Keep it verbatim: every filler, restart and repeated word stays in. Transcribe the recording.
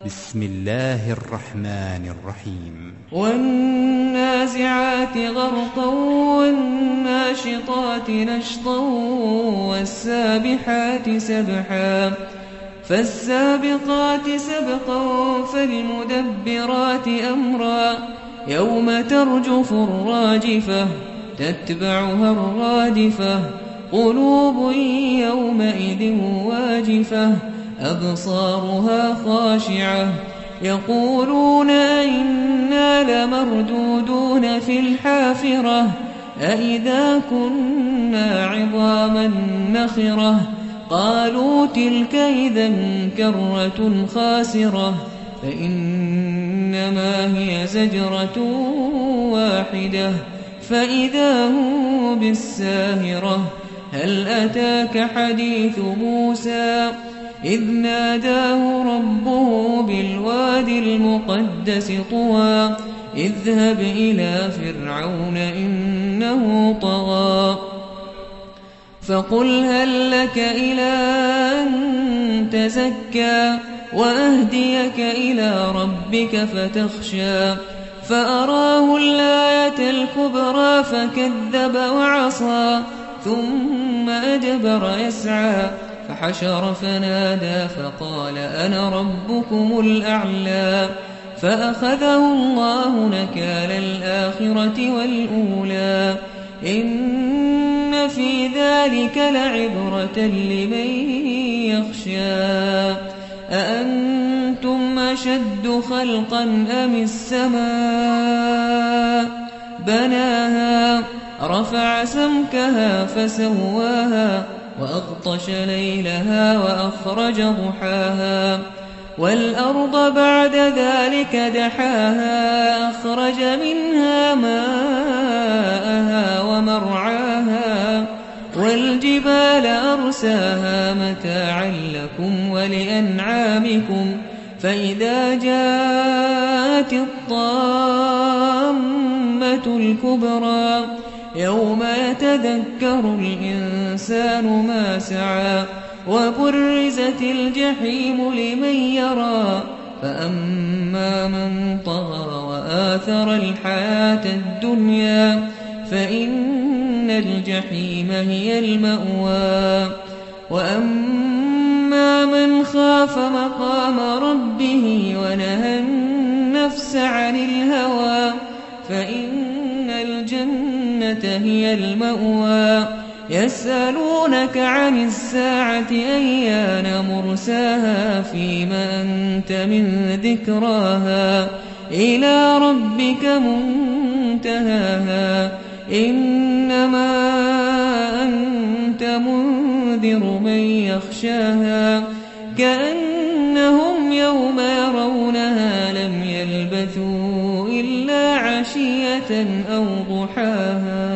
بسم الله الرحمن الرحيم. والنازعات غرقا والناشطات نشطا والسابحات سبحا فالسابقات سبقا فالمدبرات أمرا يوم ترجف الراجفة تتبعها الرادفة قلوب يومئذ واجفة أبصارها خاشعة يقولون أئنا لمردودون في الحافرة أئذا كنا عظاما نخرة قالوا تلك إذا كرة خاسرة فإنما هي زجرة واحدة فإذا هم بالساهرة هل أتاك حديث موسى إذ ناداه ربه بالوادي المقدس طوى اذهب إلى فرعون إنه طغى فقل هل لك إلى أن تزكى وأهديك إلى ربك فتخشى فأراه الآية الكبرى فكذب وعصى ثم أدبر يسعى فحشر فنادى فقال أنا ربكم الأعلى فأخذه الله نكال الآخرة والأولى إن في ذلك لعبرة لمن يخشى أأنتم أشد خلقا أم السماء بناها رفع سمكها فسواها وأغطش ليلها وأخرج ضحاها والأرض بعد ذلك دحاها أخرج منها ماءها ومرعاها والجبال أرساها متاعا لكم ولأنعامكم فإذا جاءت الطامة الكبرى يوم يتذكر الإنسان ما سعى وبرزت الجحيم لمن يرى فأما من طغى وآثر الحياة الدنيا فإن الجحيم هي المأوى وأما من خاف مقام ربه ونهى النفس عن الهوى فإن الجنة هي المأوى يسألونك عن الساعة أيان مرساها فيما أنت من ذكراها إلى ربك منتهاها إنما أنت منذر من يخشاها كأنهم يوم يرونها لم يلبثوا إلا عشية أو ضحاها.